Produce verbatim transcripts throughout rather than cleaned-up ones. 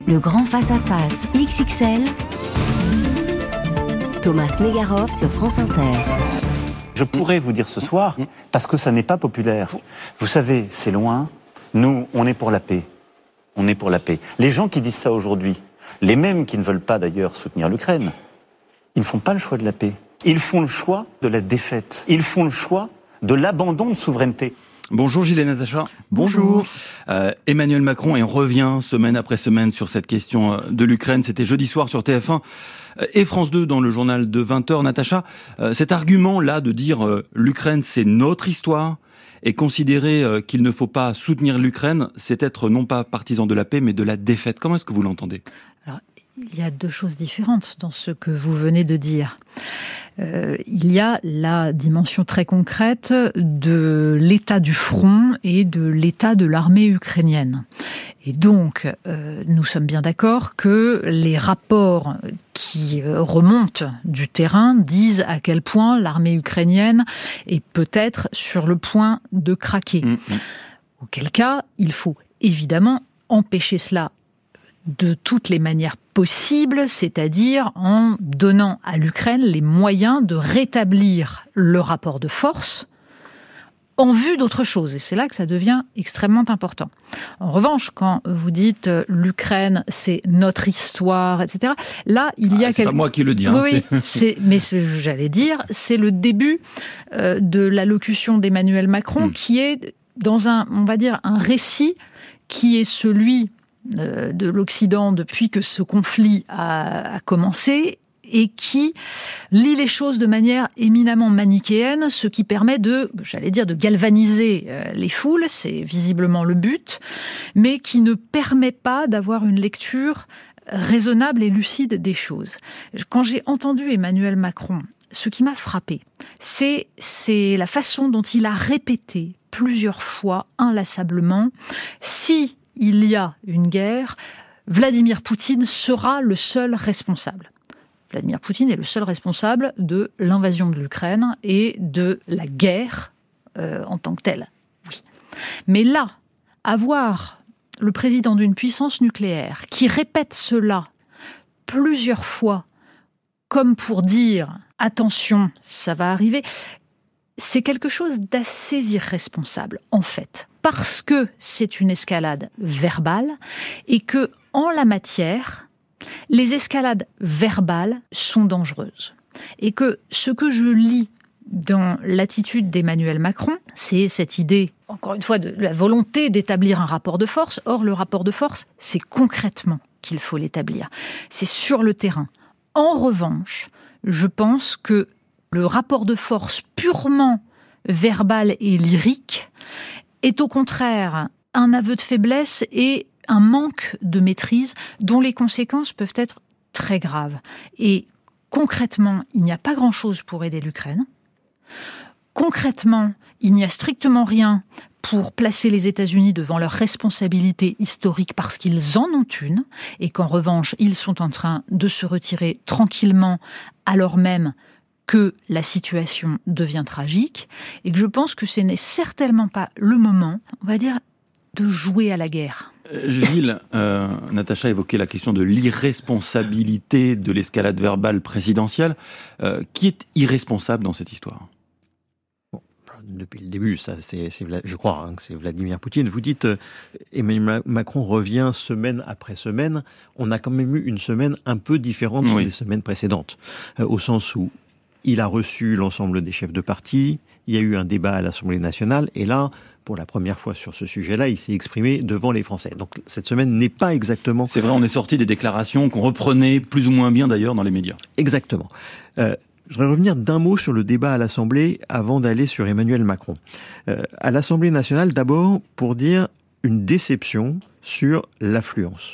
Le grand face-à-face X X L. Thomas Negaroff sur France Inter. Je pourrais vous dire ce soir, parce que ça n'est pas populaire. Vous savez, c'est loin. Nous, on est pour la paix. On est pour la paix. Les gens qui disent ça aujourd'hui, les mêmes qui ne veulent pas d'ailleurs soutenir l'Ukraine, ils ne font pas le choix de la paix. Ils font le choix de la défaite. Ils font le choix de l'abandon de souveraineté. Bonjour Gilles et Natacha. Bonjour. Euh, Emmanuel Macron, et on revient semaine après semaine sur cette question de l'Ukraine. C'était jeudi soir sur T F un et France deux dans le journal de vingt heures. Natacha, euh, cet argument-là de dire euh, l'Ukraine c'est notre histoire et considérer euh, qu'il ne faut pas soutenir l'Ukraine, c'est être non pas partisan de la paix mais de la défaite. Comment est-ce que vous l'entendez ? Alors, il y a deux choses différentes dans ce que vous venez de dire. Euh, il y a la dimension très concrète de l'état du front et de l'état de l'armée ukrainienne. Et donc, euh, nous sommes bien d'accord que les rapports qui remontent du terrain disent à quel point l'armée ukrainienne est peut-être sur le point de craquer. Mmh. Auquel cas, il faut évidemment empêcher cela de toutes les manières possibles, c'est-à-dire en donnant à l'Ukraine les moyens de rétablir le rapport de force en vue d'autre chose. Et c'est là que ça devient extrêmement important. En revanche, quand vous dites euh, l'Ukraine, c'est notre histoire, et cetera, là, il y a... Ah, c'est quelque... pas moi qui le dis. Hein, oui, c'est... c'est... mais j'allais dire, c'est le début euh, de l'allocution d'Emmanuel Macron mmh. qui est dans un, on va dire, un récit qui est celui de l'Occident depuis que ce conflit a, a commencé et qui lit les choses de manière éminemment manichéenne, ce qui permet de, j'allais dire, de galvaniser les foules, c'est visiblement le but, mais qui ne permet pas d'avoir une lecture raisonnable et lucide des choses. Quand j'ai entendu Emmanuel Macron, ce qui m'a frappé, c'est, c'est la façon dont il a répété plusieurs fois, inlassablement, si il y a une guerre, Vladimir Poutine sera le seul responsable. Vladimir Poutine est le seul responsable de l'invasion de l'Ukraine et de la guerre euh, en tant que telle. Oui. Mais là, avoir le président d'une puissance nucléaire qui répète cela plusieurs fois, comme pour dire « attention, ça va arriver », c'est quelque chose d'assez irresponsable, en fait. Parce que c'est une escalade verbale et que, en la matière, les escalades verbales sont dangereuses. Et que ce que je lis dans l'attitude d'Emmanuel Macron, c'est cette idée, encore une fois, de la volonté d'établir un rapport de force. Or, le rapport de force, c'est concrètement qu'il faut l'établir. C'est sur le terrain. En revanche, je pense que le rapport de force purement verbal et lyrique est au contraire un aveu de faiblesse et un manque de maîtrise dont les conséquences peuvent être très graves. Et concrètement, il n'y a pas grand-chose pour aider l'Ukraine. Concrètement, il n'y a strictement rien pour placer les États-Unis devant leurs responsabilités historiques parce qu'ils en ont une et qu'en revanche, ils sont en train de se retirer tranquillement alors même que la situation devient tragique et que je pense que ce n'est certainement pas le moment, on va dire, de jouer à la guerre. Euh, Gilles, euh, Natacha évoquait la question de l'irresponsabilité de l'escalade verbale présidentielle. Euh, qui est irresponsable dans cette histoire ? Bon, depuis le début, ça, c'est, c'est, je crois hein, que c'est Vladimir Poutine. Vous dites, euh, Emmanuel Macron revient semaine après semaine. On a quand même eu une semaine un peu différente oui. des semaines précédentes, euh, au sens où il a reçu l'ensemble des chefs de parti, il y a eu un débat à l'Assemblée nationale, et là, pour la première fois sur ce sujet-là, il s'est exprimé devant les Français. Donc cette semaine n'est pas exactement... C'est vrai, on est sorti des déclarations qu'on reprenait plus ou moins bien d'ailleurs dans les médias. Exactement. Euh, je voudrais revenir d'un mot sur le débat à l'Assemblée avant d'aller sur Emmanuel Macron. Euh, à l'Assemblée nationale, d'abord, pour dire une déception sur l'affluence.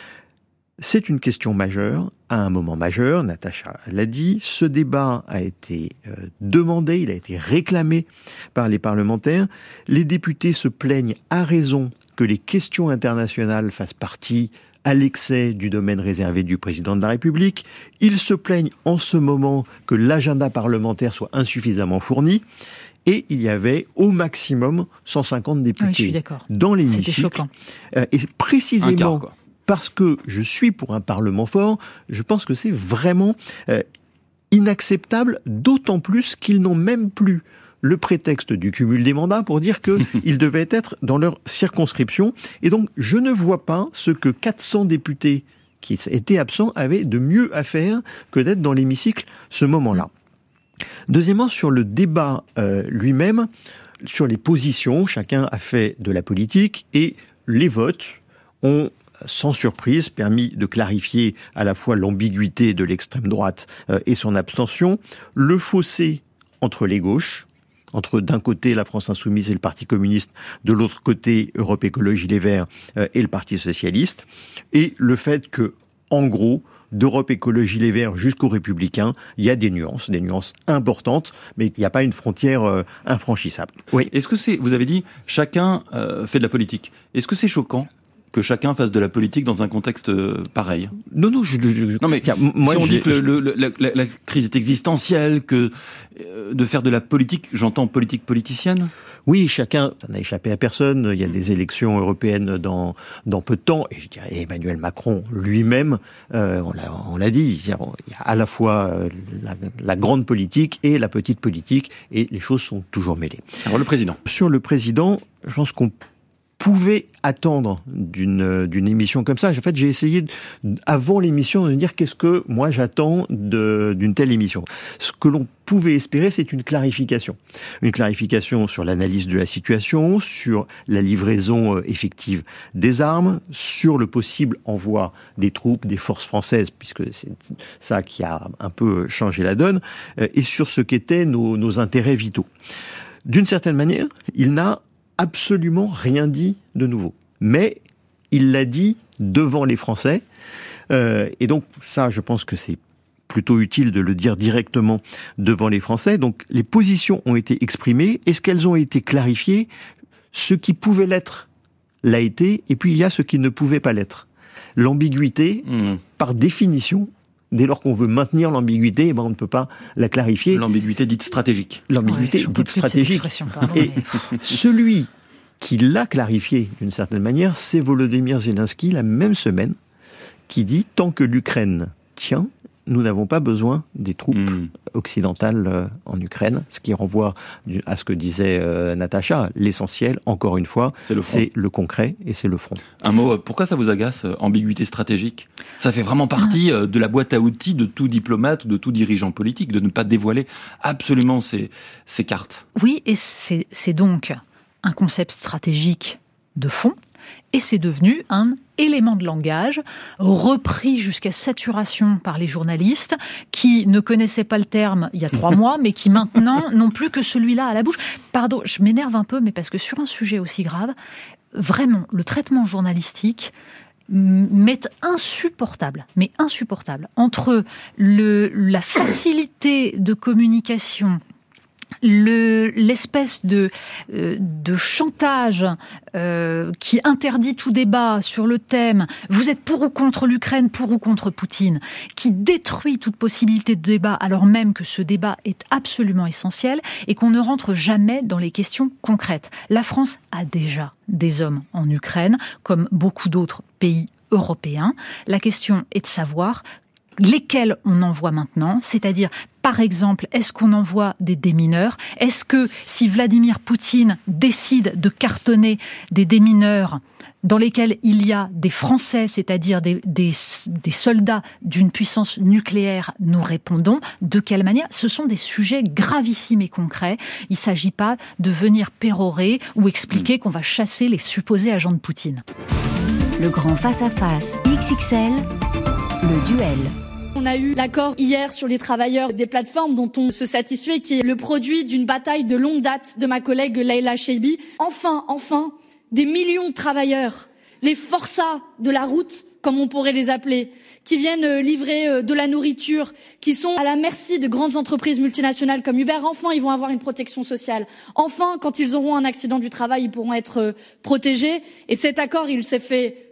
C'est une question majeure, à un moment majeur, Natacha l'a dit. Ce débat a été euh, demandé, il a été réclamé par les parlementaires. Les députés se plaignent à raison que les questions internationales fassent partie à l'excès du domaine réservé du président de la République. Ils se plaignent en ce moment que l'agenda parlementaire soit insuffisamment fourni. Et il y avait au maximum cent cinquante députés oui, dans l'hémicycle. C'était choquant. Euh, et précisément... Un quart, quoi. parce que je suis pour un Parlement fort, je pense que c'est vraiment euh, inacceptable, d'autant plus qu'ils n'ont même plus le prétexte du cumul des mandats pour dire qu'ils devaient être dans leur circonscription. Et donc, je ne vois pas ce que quatre cents députés qui étaient absents avaient de mieux à faire que d'être dans l'hémicycle ce moment-là. Deuxièmement, sur le débat euh, lui-même, sur les positions, chacun a fait de la politique et les votes ont, sans surprise, permis de clarifier à la fois l'ambiguïté de l'extrême droite euh, et son abstention, le fossé entre les gauches, entre d'un côté la France Insoumise et le Parti communiste, de l'autre côté Europe Écologie Les Verts euh, et le Parti socialiste, et le fait que, en gros, d'Europe Écologie Les Verts jusqu'aux Républicains, il y a des nuances, des nuances importantes, mais il n'y a pas une frontière euh, infranchissable. Oui. Est-ce que c'est, vous avez dit, chacun euh, fait de la politique. Est-ce que c'est choquant que chacun fasse de la politique dans un contexte euh, pareil? Non, non, je... je, je non, mais tiens, moi, si on je, dit que le, le, la, la, la crise est existentielle, que euh, de faire de la politique, j'entends politique politicienne? Oui, chacun, ça n'a échappé à personne. Il y a des élections européennes dans dans peu de temps, et je dirais Emmanuel Macron lui-même, euh, on l'a on l'a dit, il y, a, il y a à la fois la, la grande politique et la petite politique, et les choses sont toujours mêlées. Alors le président. Sur le président, je pense qu'on pouvait attendre d'une d'une émission comme ça. En fait, j'ai essayé, avant l'émission, de me dire qu'est-ce que moi j'attends de, d'une telle émission. Ce que l'on pouvait espérer, c'est une clarification. Une clarification sur l'analyse de la situation, sur la livraison effective des armes, sur le possible envoi des troupes, des forces françaises, puisque c'est ça qui a un peu changé la donne, et sur ce qu'étaient nos, nos intérêts vitaux. D'une certaine manière, il n'a absolument rien dit de nouveau. Mais il l'a dit devant les Français. Euh, et donc, ça, je pense que c'est plutôt utile de le dire directement devant les Français. Donc, les positions ont été exprimées. Est-ce qu'elles ont été clarifiées? Ce qui pouvait l'être l'a été. Et puis, il y a ce qui ne pouvait pas l'être. L'ambiguïté, mmh. par définition, dès lors qu'on veut maintenir l'ambiguïté, eh ben on ne peut pas la clarifier. L'ambiguïté dite stratégique. L'ambiguïté ouais, dite stratégique. Pardon, et mais... celui qui l'a clarifié d'une certaine manière, c'est Volodymyr Zelensky, la même semaine, qui dit « Tant que l'Ukraine tient, nous n'avons pas besoin des troupes mmh. occidentales euh, en Ukraine », ce qui renvoie à ce que disait euh, Natacha. L'essentiel, encore une fois, c'est le, c'est le concret et c'est le front. Un mot, pourquoi ça vous agace, euh, ambiguïté stratégique? Ça fait vraiment partie euh, de la boîte à outils de tout diplomate ou de tout dirigeant politique, de ne pas dévoiler absolument ses, ses cartes. Oui, et c'est, c'est donc un concept stratégique de fond, et c'est devenu un élément de langage repris jusqu'à saturation par les journalistes qui ne connaissaient pas le terme il y a trois mois, mais qui maintenant n'ont plus que celui-là à la bouche. Pardon, je m'énerve un peu, mais parce que sur un sujet aussi grave, vraiment, le traitement journalistique m'est insupportable, mais insupportable. Entre le, la facilité de communication, Le, l'espèce de, euh, de chantage euh, qui interdit tout débat sur le thème « vous êtes pour ou contre l'Ukraine, pour ou contre Poutine », qui détruit toute possibilité de débat alors même que ce débat est absolument essentiel et qu'on ne rentre jamais dans les questions concrètes. La France a déjà des hommes en Ukraine, comme beaucoup d'autres pays européens. La question est de savoir lesquels on envoie maintenant, c'est-à-dire, par exemple, est-ce qu'on envoie des démineurs? Est-ce que si Vladimir Poutine décide de cartonner des démineurs dans lesquels il y a des Français, c'est-à-dire des, des, des soldats d'une puissance nucléaire, nous répondons de quelle manière? Ce sont des sujets gravissimes et concrets. Il ne s'agit pas de venir pérorer ou expliquer qu'on va chasser les supposés agents de Poutine. Le grand face-à-face X X L, le duel. On a eu l'accord hier sur les travailleurs des plateformes dont on se satisfait, qui est le produit d'une bataille de longue date de ma collègue Leïla Cheibi. Enfin, enfin, des millions de travailleurs, les forçats de la route, comme on pourrait les appeler, qui viennent livrer de la nourriture, qui sont à la merci de grandes entreprises multinationales comme Uber. Enfin, ils vont avoir une protection sociale. Enfin, quand ils auront un accident du travail, ils pourront être protégés. Et cet accord, il s'est fait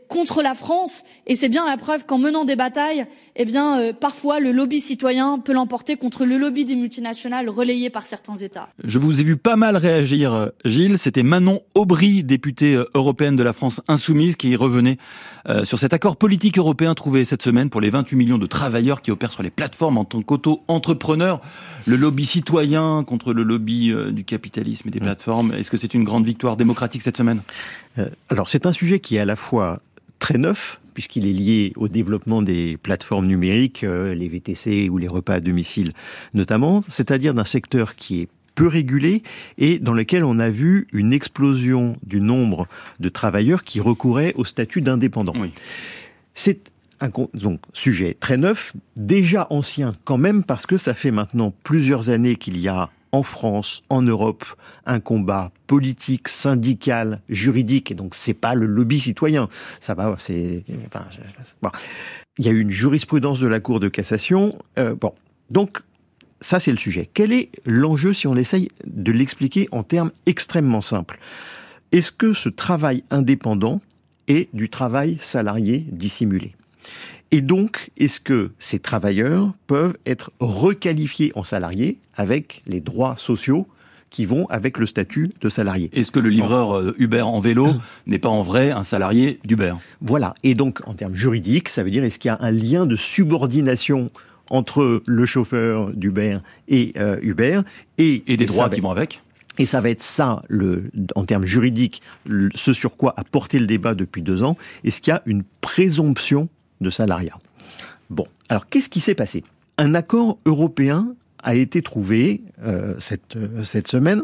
contre la France. Et c'est bien la preuve qu'en menant des batailles, eh bien, euh, parfois le lobby citoyen peut l'emporter contre le lobby des multinationales relayé par certains États. Je vous ai vu pas mal réagir, Gilles. C'était Manon Aubry, députée européenne de la France Insoumise, qui revenait euh, sur cet accord politique européen trouvé cette semaine pour les vingt-huit millions de travailleurs qui opèrent sur les plateformes en tant qu'auto-entrepreneurs. Le lobby citoyen contre le lobby euh, du capitalisme et des plateformes. Est-ce que c'est une grande victoire démocratique cette semaine ? euh, Alors, c'est un sujet qui est à la fois très neuf, puisqu'il est lié au développement des plateformes numériques, euh, les V T C ou les repas à domicile notamment, c'est-à-dire d'un secteur qui est peu régulé et dans lequel on a vu une explosion du nombre de travailleurs qui recouraient au statut d'indépendant. Oui. C'est un donc, sujet très neuf, déjà ancien quand même, parce que ça fait maintenant plusieurs années qu'il y a en France, en Europe, un combat politique, syndical, juridique, et donc c'est pas le lobby citoyen. Ça va, c'est, enfin, bon. Il y a eu une jurisprudence de la Cour de cassation. Euh, bon, donc ça c'est le sujet. Quel est l'enjeu si on essaye de l'expliquer en termes extrêmement simples ? Est-ce que ce travail indépendant est du travail salarié dissimulé ? Et donc, est-ce que ces travailleurs peuvent être requalifiés en salariés avec les droits sociaux qui vont avec le statut de salarié ? Est-ce que le livreur bon. Uber en vélo n'est pas en vrai un salarié d'Uber ? Voilà. Et donc, en termes juridiques, ça veut dire est-ce qu'il y a un lien de subordination entre le chauffeur d'Uber et euh, Uber et, et des et droits va, qui vont avec ? Et ça va être ça, le, en termes juridiques, le, ce sur quoi a porté le débat depuis deux ans. Est-ce qu'il y a une présomption de salariat ? Bon, alors qu'est-ce qui s'est passé ? Un accord européen a été trouvé euh, cette, euh, cette semaine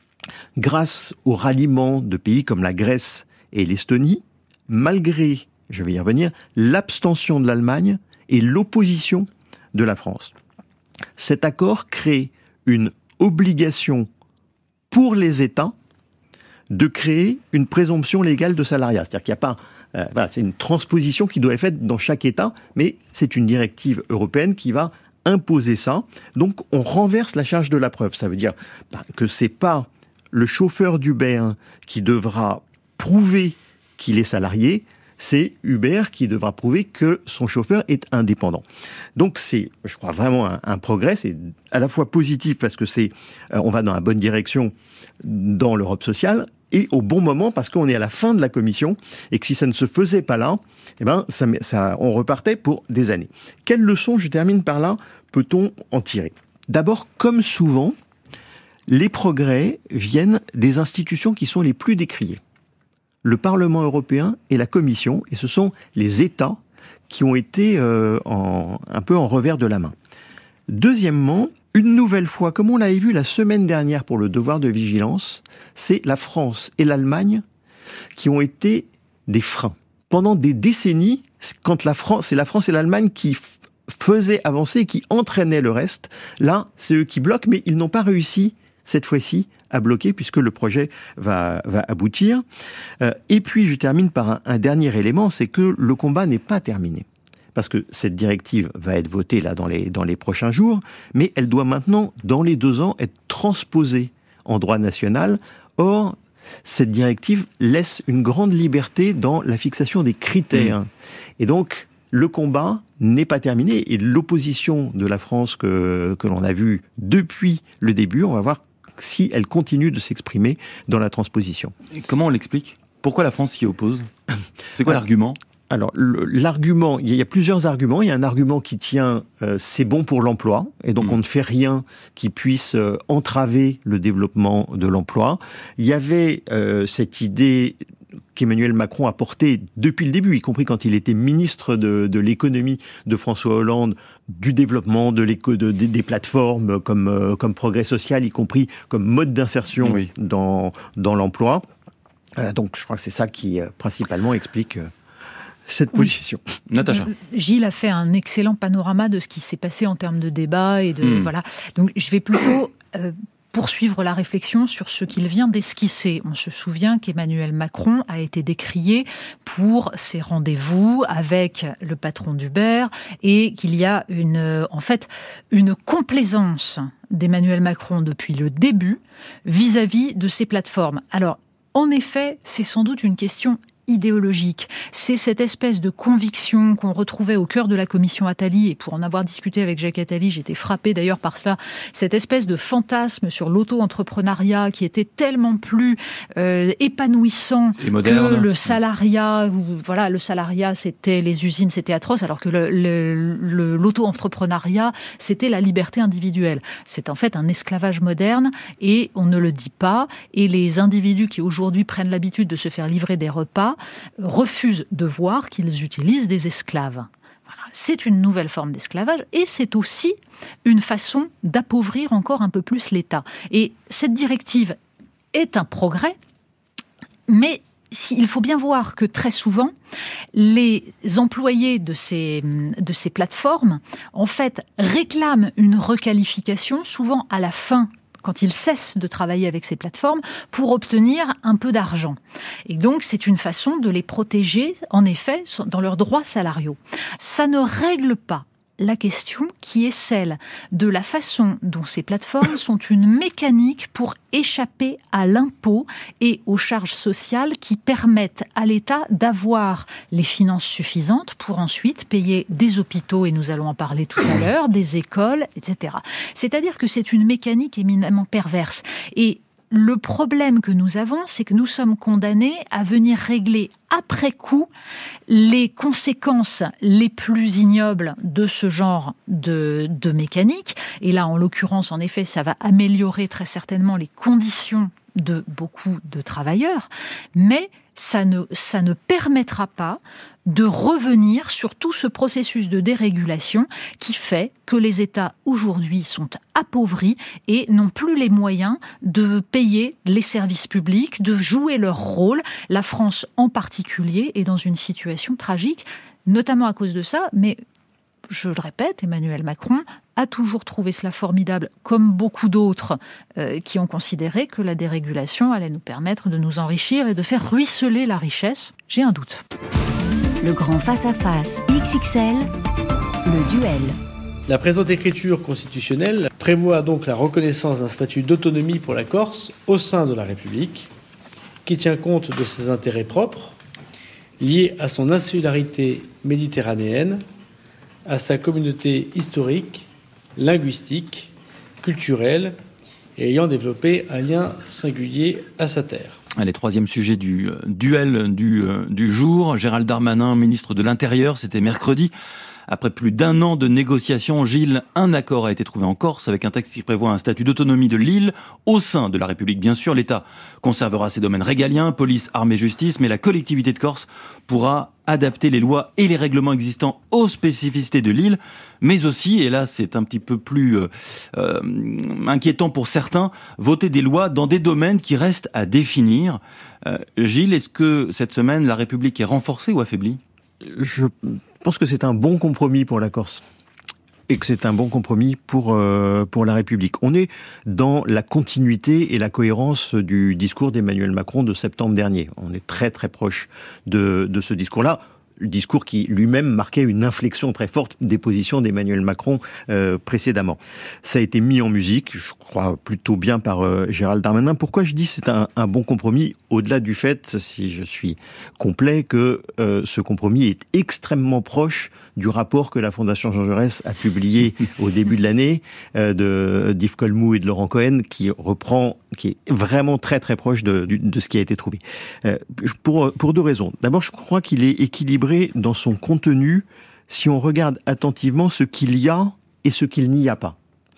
grâce au ralliement de pays comme la Grèce et l'Estonie, malgré, je vais y revenir, l'abstention de l'Allemagne et l'opposition de la France. Cet accord crée une obligation pour les États de créer une présomption légale de salariat. C'est-à-dire qu'il n'y a pas... Euh, voilà, c'est une transposition qui doit être faite dans chaque État, mais c'est une directive européenne qui va imposer ça. Donc, on renverse la charge de la preuve. Ça veut dire bah, que c'est pas le chauffeur d'Uber qui devra prouver qu'il est salarié, c'est Uber qui devra prouver que son chauffeur est indépendant. Donc, c'est, je crois, vraiment un, un progrès. C'est à la fois positif parce que c'est, euh, on va dans la bonne direction dans l'Europe sociale, et au bon moment, parce qu'on est à la fin de la commission, et que si ça ne se faisait pas là, eh ben, ça, ça, on repartait pour des années. Quelle leçon, je termine par là, peut-on en tirer ? D'abord, comme souvent, les progrès viennent des institutions qui sont les plus décriées. Le Parlement européen et la Commission, et ce sont les États qui ont été euh, en, un peu en revers de la main. Deuxièmement, une nouvelle fois, comme on l'avait vu la semaine dernière pour le devoir de vigilance, c'est la France et l'Allemagne qui ont été des freins. Pendant des décennies, quand la France, c'est la France et l'Allemagne qui f- faisaient avancer et qui entraînaient le reste, là, c'est eux qui bloquent, mais ils n'ont pas réussi, cette fois-ci, à bloquer, puisque le projet va, va aboutir. Euh, et puis, je termine par un, un dernier élément, c'est que le combat n'est pas terminé. Parce que cette directive va être votée là dans les, dans les prochains jours, mais elle doit maintenant, dans les deux ans, être transposée en droit national. Or, cette directive laisse une grande liberté dans la fixation des critères. Mmh. Et donc, le combat n'est pas terminé. Et l'opposition de la France que, que l'on a vue depuis le début, on va voir si elle continue de s'exprimer dans la transposition. Et comment on l'explique ? Pourquoi la France s'y oppose ? C'est quoi l'argument ? Alors, le, l'argument, il y a plusieurs arguments. Il y a un argument qui tient, euh, c'est bon pour l'emploi, et donc mmh. on ne fait rien qui puisse euh, entraver le développement de l'emploi. Il y avait euh, cette idée qu'Emmanuel Macron a portée depuis le début, y compris quand il était ministre de, de l'économie de François Hollande, du développement de l'éco, de, de, des plateformes comme, euh, comme progrès social, y compris comme mode d'insertion oui. dans, dans l'emploi. Euh, donc, je crois que c'est ça qui, euh, principalement, explique... Euh, cette position. Oui. Natacha. Gilles a fait un excellent panorama de ce qui s'est passé en termes de débat et de mmh. voilà. Donc je vais plutôt euh, poursuivre la réflexion sur ce qu'il vient d'esquisser. On se souvient qu'Emmanuel Macron a été décrié pour ses rendez-vous avec le patron d'Uber et qu'il y a une en fait une complaisance d'Emmanuel Macron depuis le début vis-à-vis de ces plateformes. Alors en effet, c'est sans doute une question idéologique. C'est cette espèce de conviction qu'on retrouvait au cœur de la commission Attali, et pour en avoir discuté avec Jacques Attali, j'étais frappée d'ailleurs par cela, cette espèce de fantasme sur l'auto-entrepreneuriat qui était tellement plus euh, épanouissant que le salariat. Où, voilà, le salariat, c'était les usines, c'était atroce, alors que le, le, le, l'auto-entrepreneuriat, c'était la liberté individuelle. C'est en fait un esclavage moderne, et on ne le dit pas, et les individus qui aujourd'hui prennent l'habitude de se faire livrer des repas refusent de voir qu'ils utilisent des esclaves. Voilà. C'est une nouvelle forme d'esclavage, et c'est aussi une façon d'appauvrir encore un peu plus l'État. Et cette directive est un progrès, mais il faut bien voir que très souvent, les employés de ces, de ces plateformes, en fait, réclament une requalification, souvent à la fin, quand ils cessent de travailler avec ces plateformes, pour obtenir un peu d'argent. Et donc, c'est une façon de les protéger, en effet, dans leurs droits salariaux. Ça ne règle pas la question qui est celle de la façon dont ces plateformes sont une mécanique pour échapper à l'impôt et aux charges sociales qui permettent à l'État d'avoir les finances suffisantes pour ensuite payer des hôpitaux, et nous allons en parler tout à l'heure, des écoles, et cetera. C'est-à-dire que c'est une mécanique éminemment perverse. Et le problème que nous avons, c'est que nous sommes condamnés à venir régler après coup les conséquences les plus ignobles de ce genre de, de mécanique. Et là, en l'occurrence, en effet, ça va améliorer très certainement les conditions de beaucoup de travailleurs, mais ça ne, ça ne permettra pas de revenir sur tout ce processus de dérégulation qui fait que les États aujourd'hui sont appauvris et n'ont plus les moyens de payer les services publics, de jouer leur rôle. La France en particulier est dans une situation tragique, notamment à cause de ça, mais je le répète, Emmanuel Macron a toujours trouvé cela formidable, comme beaucoup d'autres euh, qui ont considéré que la dérégulation allait nous permettre de nous enrichir et de faire ruisseler la richesse. J'ai un doute. Le grand face-à-face X X L, le duel. La présente écriture constitutionnelle prévoit donc la reconnaissance d'un statut d'autonomie pour la Corse au sein de la République, qui tient compte de ses intérêts propres, liés à son insularité méditerranéenne, à sa communauté historique, linguistique, culturelle, et ayant développé un lien singulier à sa terre. Allez, troisième sujet du euh, duel du, euh, du jour. Gérald Darmanin, ministre de l'Intérieur, c'était mercredi. Après plus d'un an de négociations, Gilles, un accord a été trouvé en Corse avec un texte qui prévoit un statut d'autonomie de l'île au sein de la République. Bien sûr, l'État conservera ses domaines régaliens, police, armée, justice, mais la collectivité de Corse pourra adapter les lois et les règlements existants aux spécificités de l'île, mais aussi, et là c'est un petit peu plus euh, euh, inquiétant pour certains, voter des lois dans des domaines qui restent à définir. Euh, Gilles, est-ce que cette semaine la République est renforcée ou affaiblie ? Je pense que c'est un bon compromis pour la Corse. Et que c'est un bon compromis pour euh, pour la République. On est dans la continuité et la cohérence du discours d'Emmanuel Macron de septembre dernier. On est très très proche de de ce discours-là. Le discours qui lui-même marquait une inflexion très forte des positions d'Emmanuel Macron euh, précédemment. Ça a été mis en musique, je crois plutôt bien par euh, Gérald Darmanin. Pourquoi je dis c'est un, un bon compromis, au-delà du fait, si je suis complet, que euh, ce compromis est extrêmement proche du rapport que la Fondation Jean Jaurès a publié au début de l'année euh, de d'Yves Colmou et de Laurent Cohen, qui reprend, qui est vraiment très très proche de, de, de ce qui a été trouvé. Euh, pour pour deux raisons. D'abord, je crois qu'il est équilibré dans son contenu si on regarde attentivement ce qu'il y a et ce qu'il n'y a pas.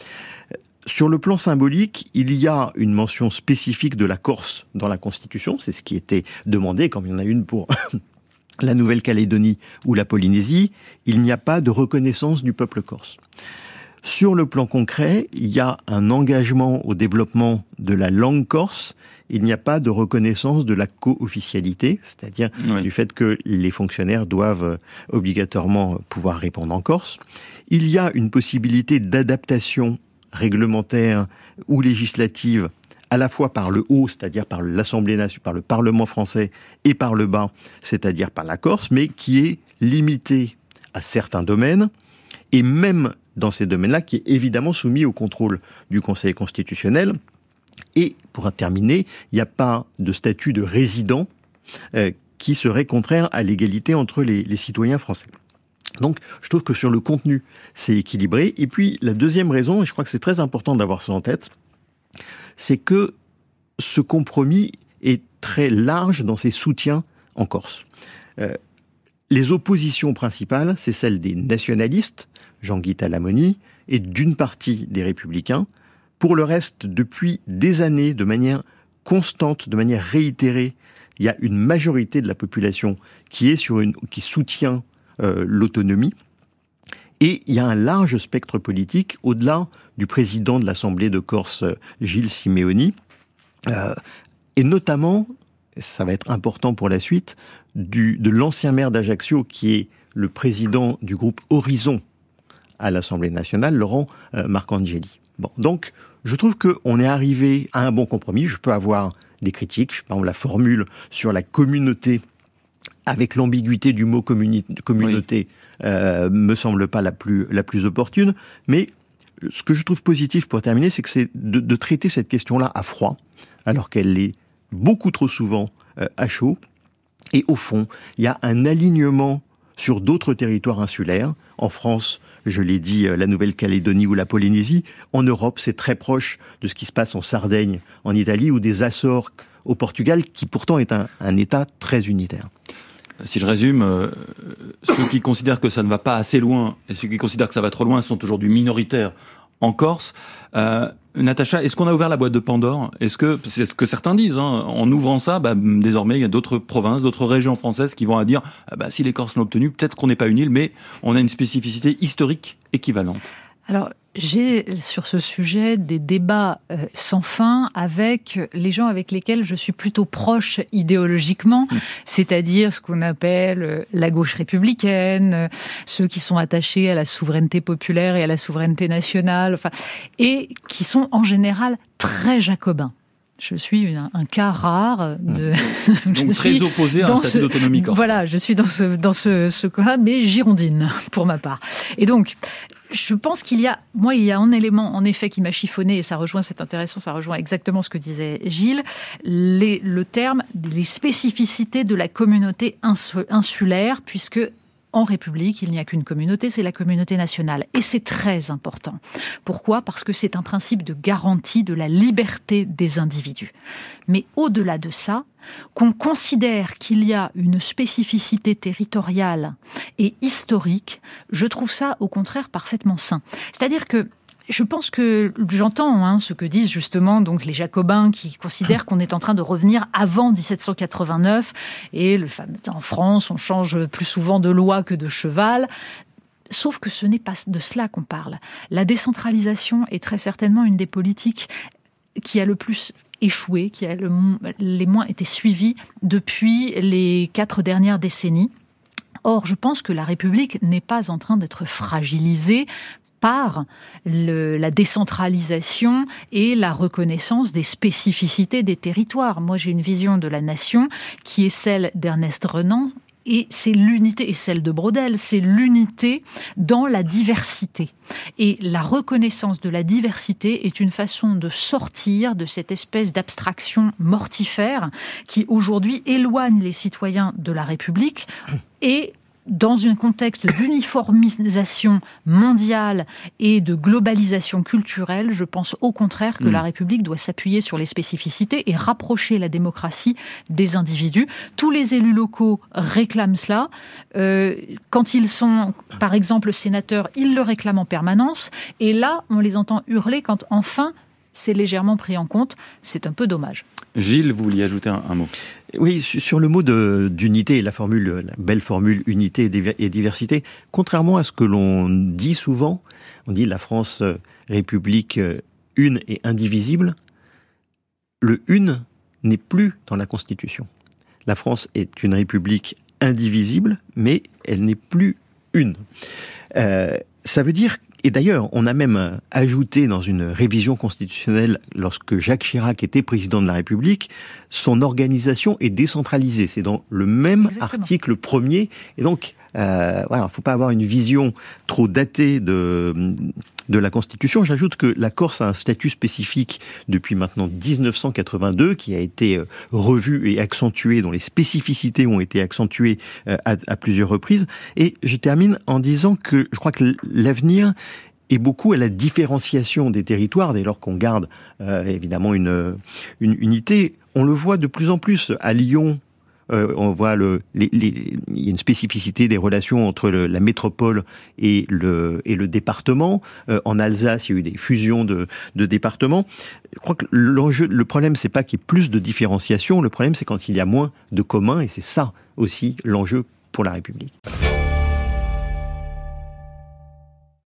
Sur le plan symbolique, il y a une mention spécifique de la Corse dans la Constitution, c'est ce qui était demandé, comme il y en a une pour la Nouvelle-Calédonie ou la Polynésie. Il n'y a pas de reconnaissance du peuple corse. Sur le plan concret, il y a un engagement au développement de la langue corse. Il n'y a pas de reconnaissance de la co-officialité, c'est-à-dire oui. du fait que les fonctionnaires doivent obligatoirement pouvoir répondre en corse. Il y a une possibilité d'adaptation réglementaire ou législative à la fois par le haut, c'est-à-dire par l'Assemblée nationale, par le Parlement français, et par le bas, c'est-à-dire par la Corse, mais qui est limitée à certains domaines, et même dans ces domaines-là, qui est évidemment soumis au contrôle du Conseil constitutionnel. Et pour terminer, il n'y a pas de statut de résident euh, qui serait contraire à l'égalité entre les, les citoyens français. Donc, je trouve que sur le contenu, c'est équilibré. Et puis, la deuxième raison, et je crois que c'est très important d'avoir ça en tête, c'est que ce compromis est très large dans ses soutiens en Corse. Euh, les oppositions principales, c'est celle des nationalistes, Jean-Guy Talamoni, et d'une partie des républicains. Pour le reste, depuis des années, de manière constante, de manière réitérée, il y a une majorité de la population qui est sur une, qui soutient euh, l'autonomie. Et il y a un large spectre politique, au-delà du président de l'Assemblée de Corse, Gilles Simeoni, euh, et notamment, ça va être important pour la suite, du, de l'ancien maire d'Ajaccio, qui est le président du groupe Horizon à l'Assemblée nationale, Laurent euh, Marcangeli. Bon, donc, je trouve qu'on est arrivé à un bon compromis. Je peux avoir des critiques, je pense la formule sur la communauté, avec l'ambiguïté du mot communi- communauté, oui. euh, me semble pas la plus, la plus opportune. Mais ce que je trouve positif pour terminer, c'est que c'est de, de traiter cette question-là à froid, alors qu'elle est beaucoup trop souvent euh, à chaud. Et au fond, il y a un alignement sur d'autres territoires insulaires. En France, je l'ai dit, la Nouvelle-Calédonie ou la Polynésie. En Europe, c'est très proche de ce qui se passe en Sardaigne, en Italie, ou des Açores au Portugal, qui pourtant est un, un État très unitaire. Si je résume, euh, ceux qui considèrent que ça ne va pas assez loin et ceux qui considèrent que ça va trop loin sont aujourd'hui minoritaires en Corse. Euh, Natacha, est-ce qu'on a ouvert la boîte de Pandore ? Est-ce que, c'est ce que certains disent, hein, en ouvrant ça, bah, désormais il y a d'autres provinces, d'autres régions françaises qui vont à dire ah bah, si les Corses l'ont obtenu, peut-être qu'on n'est pas une île, mais on a une spécificité historique équivalente. Alors, j'ai sur ce sujet des débats euh, sans fin avec les gens avec lesquels je suis plutôt proche idéologiquement, mmh. c'est-à-dire ce qu'on appelle euh, la gauche républicaine, euh, ceux qui sont attachés à la souveraineté populaire et à la souveraineté nationale, enfin, et qui sont en général très jacobins. Je suis un, un cas rare de. Donc très opposé à un statut d'autonomie corse. Voilà, je suis dans ce dans ce, ce cas, mais girondine pour ma part. Et donc, je pense qu'il y a, moi, il y a un élément en effet qui m'a chiffonné et ça rejoint, c'est intéressant, ça rejoint exactement ce que disait Gilles. Les, le terme, les spécificités de la communauté insulaire, puisque en République, il n'y a qu'une communauté, c'est la communauté nationale. Et c'est très important. Pourquoi ? Parce que c'est un principe de garantie de la liberté des individus. Mais au-delà de ça, qu'on considère qu'il y a une spécificité territoriale et historique, je trouve ça au contraire parfaitement sain. C'est-à-dire que je pense que j'entends hein, ce que disent justement donc les Jacobins qui considèrent qu'on est en train de revenir avant dix-sept cent quatre-vingt-neuf et le fameux, en France on change plus souvent de loi que de cheval. Sauf que ce n'est pas de cela qu'on parle. La décentralisation est très certainement une des politiques qui a le plus échoué, qui a le, les moins été suivies depuis les quatre dernières décennies. Or, je pense que la République n'est pas en train d'être fragilisée par le, la décentralisation et la reconnaissance des spécificités des territoires. Moi, j'ai une vision de la nation qui est celle d'Ernest Renan, et c'est l'unité, et celle de Braudel, c'est l'unité dans la diversité. Et la reconnaissance de la diversité est une façon de sortir de cette espèce d'abstraction mortifère qui, aujourd'hui, éloigne les citoyens de la République et dans un contexte d'uniformisation mondiale et de globalisation culturelle, je pense au contraire que mmh. la République doit s'appuyer sur les spécificités et rapprocher la démocratie des individus. Tous les élus locaux réclament cela. Euh, quand ils sont, par exemple, sénateurs, ils le réclament en permanence. Et là, on les entend hurler quand, enfin, c'est légèrement pris en compte. C'est un peu dommage. Gilles, vous vouliez ajouter un, un mot ? Oui, sur le mot de, d'unité, la formule, la belle formule unité et diversité, contrairement à ce que l'on dit souvent, on dit la France République une et indivisible, le une n'est plus dans la Constitution. La France est une République indivisible, mais elle n'est plus une. Euh, ça veut dire Et d'ailleurs, on a même ajouté dans une révision constitutionnelle, lorsque Jacques Chirac était président de la République, son organisation est décentralisée. C'est dans le même Exactement. Article premier. Et donc, euh, voilà, faut pas avoir une vision trop datée de de la Constitution. J'ajoute que la Corse a un statut spécifique depuis maintenant dix-neuf cent quatre-vingt-deux qui a été revu et accentué, dont les spécificités ont été accentuées à, à plusieurs reprises. Et je termine en disant que je crois que l'avenir est beaucoup à la différenciation des territoires, dès lors qu'on garde euh, évidemment une, une unité. On le voit de plus en plus à Lyon. Euh, on voit le, les, les, il y a une spécificité des relations entre le, la métropole et le, et le département. Euh, en Alsace, il y a eu des fusions de, de départements. Je crois que l'enjeu, le problème, c'est pas qu'il y ait plus de différenciation. Le problème, c'est quand il y a moins de communs, et c'est ça aussi l'enjeu pour la République.